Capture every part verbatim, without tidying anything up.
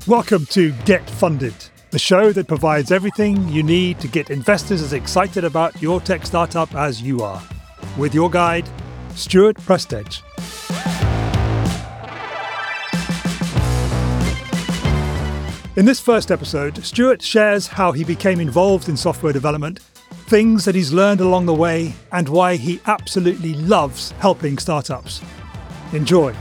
Welcome to Get Funded, the show that provides everything you need to get investors as excited about your tech startup as you are. With your guide, Stuart Prestedge. In this first episode, Stuart shares how he became involved in software development, things that he's learned along the way, and why he absolutely loves helping startups. Enjoy.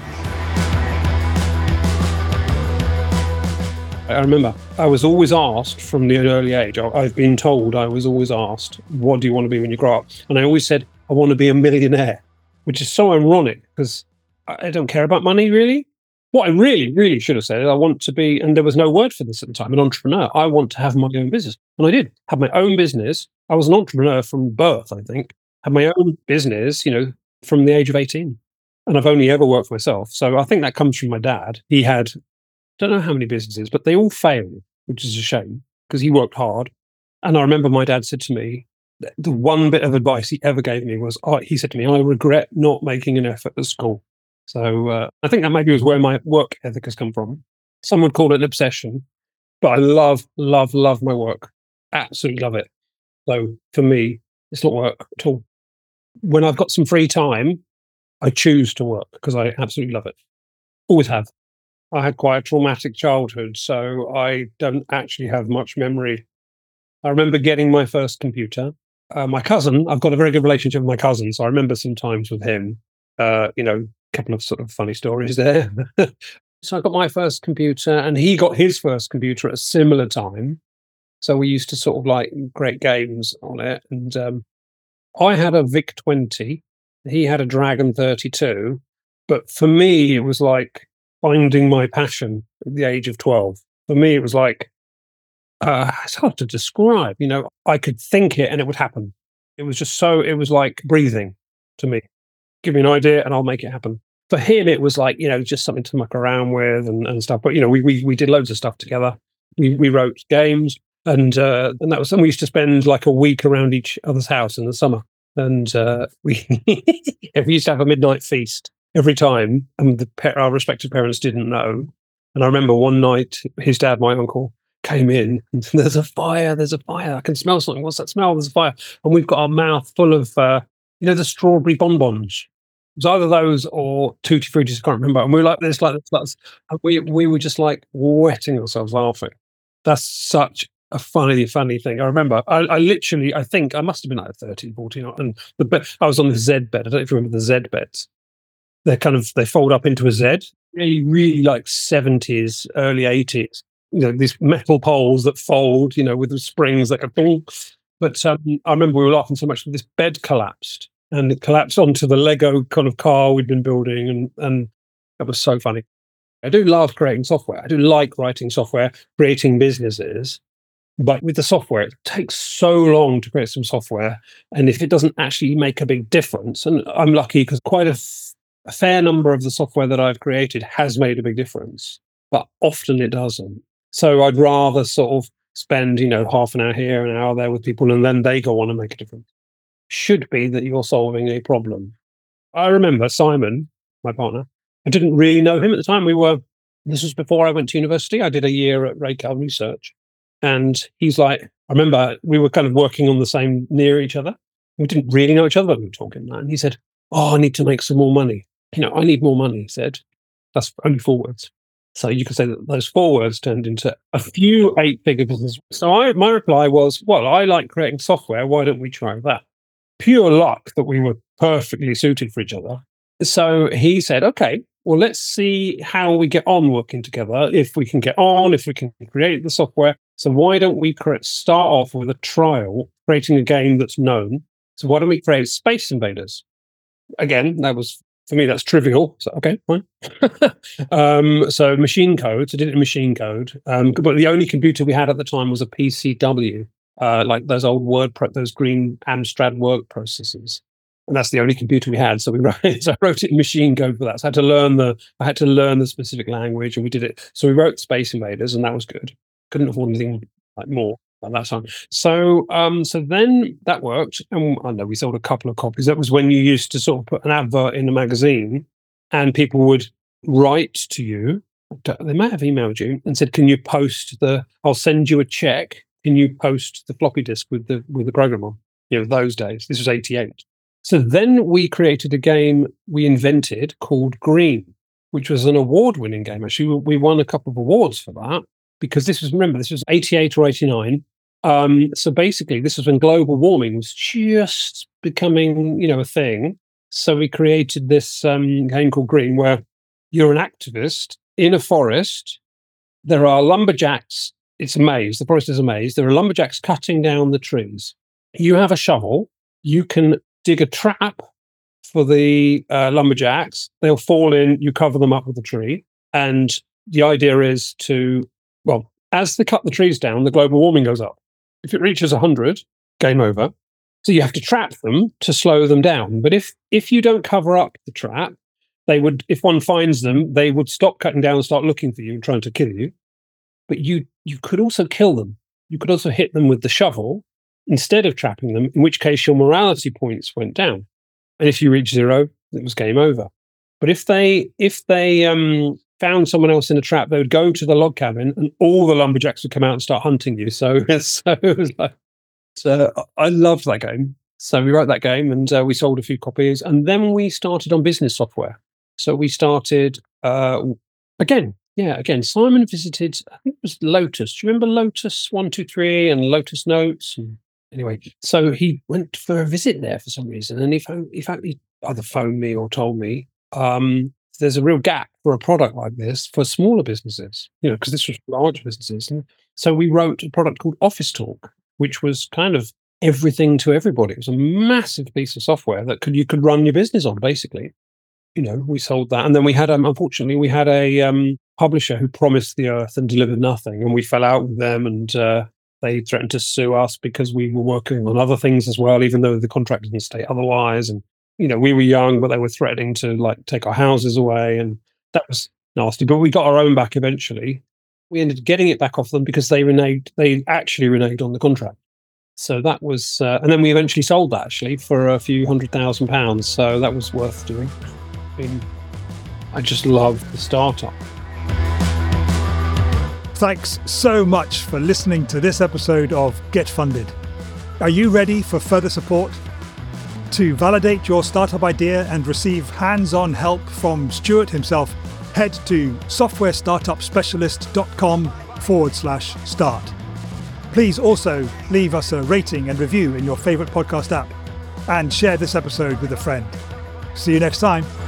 I remember I was always asked from the early age, I've been told I was always asked, what do you want to be when you grow up? And I always said, I want to be a millionaire, which is so ironic because I don't care about money, really. What I really, really should have said is I want to be, and there was no word for this at the time, an entrepreneur. I want to have my own business. And I did have my own business. I was an entrepreneur from birth, I think. Had my own business, you know, from the age of eighteen. And I've only ever worked for myself. So I think that comes from my dad. He had don't know how many businesses, but they all failed, which is a shame because he worked hard. And I remember my dad said to me, the one bit of advice he ever gave me was, oh, he said to me, I regret not making an effort at school. So uh, I think that maybe was where my work ethic has come from. Some would call it an obsession, but I love, love, love my work. Absolutely love it. So for me, it's not work at all. When I've got some free time, I choose to work because I absolutely love it. Always have. I had quite a traumatic childhood, so I don't actually have much memory. I remember getting my first computer. Uh, my cousin, I've got a very good relationship with my cousin, so I remember some times with him, uh, you know, a couple of sort of funny stories there. So I got my first computer, and he got his first computer at a similar time. So we used to sort of like create games on it. And um, I had a VIC twenty. He had a Dragon thirty-two. But for me, it was like finding my passion at the age of twelve. For me, it was like, uh, it's hard to describe. You know, I could think it and it would happen. It was just so, it was like breathing to me. Give me an idea and I'll make it happen. For him, it was like, you know, just something to muck around with and, and stuff. But, you know, we, we we did loads of stuff together. We we wrote games and uh, and that was something we used to spend like a week around each other's house in the summer. And uh, we, we used to have a midnight feast every time, and the, our respective parents didn't know. And I remember one night, his dad, my uncle, came in, and there's a fire, there's a fire, I can smell something, what's that smell? There's a fire. And we've got our mouth full of, uh, you know, the strawberry bonbons. It was either those or Tutti Fruities, I can't remember. And we were like this, like this, like this. And we, we were just like wetting ourselves laughing. That's such a funny, funny thing. I remember, I, I literally, I think I must have been like thirteen, fourteen, and the bed, I was on the Z bed. I don't know if you remember the Z beds. They're kind of, they fold up into a Z, really, really like seventies, early eighties. You know, these metal poles that fold, you know, with the springs that go boom. But um, I remember we were laughing so much that this bed collapsed and it collapsed onto the Lego kind of car we'd been building. And, and that was so funny. I do love creating software. I do like writing software, creating businesses. But with the software, it takes so long to create some software. And if it doesn't actually make a big difference, and I'm lucky because quite a A fair number of the software that I've created has made a big difference, but often it doesn't. So I'd rather sort of spend, you know, half an hour here, an hour there with people, and then they go on and make a difference. Should be that you're solving a problem. I remember Simon, my partner, I didn't really know him at the time. We were, this was before I went to university. I did a year at Raycal Research. And he's like, I remember we were kind of working on the same, near each other. We didn't really know each other, but we were talking. And he said, oh, I need to make some more money. You know, I need more money, he said. That's only four words. So you could say that those four words turned into a few eight-figure businesses. So I, my reply was, well, I like creating software. Why don't we try that? Pure luck that we were perfectly suited for each other. So he said, okay, well, let's see how we get on working together. If we can get on, if we can create the software. So why don't we create, start off with a trial, creating a game that's known. So why don't we create Space Invaders? Again, that was... For me, that's trivial. So, okay, fine. um, so machine code, so did it in machine code. Um, but the only computer we had at the time was a P C W, uh, like those old word, pro- those green Amstrad word processors. And that's the only computer we had. So we wrote, so I wrote it in machine code for that. So I had to learn the, I had to learn the specific language, and we did it. So we wrote Space Invaders, and that was good. Couldn't afford anything like more at that time. So, um, so then that worked, and I know we sold a couple of copies. That was when you used to sort of put an advert in a magazine, and people would write to you they might have emailed you and said, can you post the, I'll send you a check. Can you post the floppy disk with the with the program on? You know, those days. This was eighty-eight. So then we created a game we invented called Green, which was an award-winning game. Actually, we won a couple of awards for that because this was, remember, this was eighty-eight or eighty-nine. Um, so basically, this was when global warming was just becoming, you know, a thing. So we created this um, game called Green, where you're an activist in a forest. There are lumberjacks. It's a maze. The forest is a maze. There are lumberjacks cutting down the trees. You have a shovel. You can dig a trap for the uh, lumberjacks. They'll fall in. You cover them up with a tree. And the idea is to, well, as they cut the trees down, the global warming goes up. If it reaches one hundred, game over. So you have to trap them to slow them down. But if if you don't cover up the trap, they would, if one finds them, they would stop cutting down and start looking for you and trying to kill you. But you you could also kill them. You could also hit them with the shovel instead of trapping them, in which case your morality points went down. And if you reach zero, it was game over. But if they if they um, found someone else in a trap, they would go to the log cabin and all the lumberjacks would come out and start hunting you. So, so it was like, so I loved that game. So we wrote that game and uh, we sold a few copies. And then we started on business software. So we started, uh, again, yeah, again, Simon visited, I think it was Lotus. Do you remember Lotus one two three and Lotus Notes? And anyway, so he went for a visit there for some reason. And he, phoned, he, phoned, he either phoned me or told me, um, there's a real gap for a product like this for smaller businesses, you know, because this was large businesses. And so we wrote a product called Office Talk, which was kind of everything to everybody. It was a massive piece of software that could you could run your business on, basically. You know, we sold that. And then we had, um, unfortunately, we had a um, publisher who promised the earth and delivered nothing. And we fell out with them and uh, they threatened to sue us because we were working on other things as well, even though the contract didn't state otherwise. And, you know, we were young, but they were threatening to like take our houses away. And that was nasty. But we got our own back eventually. We ended up getting it back off them because they reneged, they actually reneged on the contract. So that was, uh, and then we eventually sold that actually for a few hundred thousand pounds. So that was worth doing. I mean, I just love the startup. Thanks so much for listening to this episode of Get Funded. Are you ready for further support? To validate your startup idea and receive hands-on help from Stuart himself, head to softwarestartupspecialist.com forward slash start. Please also leave us a rating and review in your favorite podcast app and share this episode with a friend. See you next time.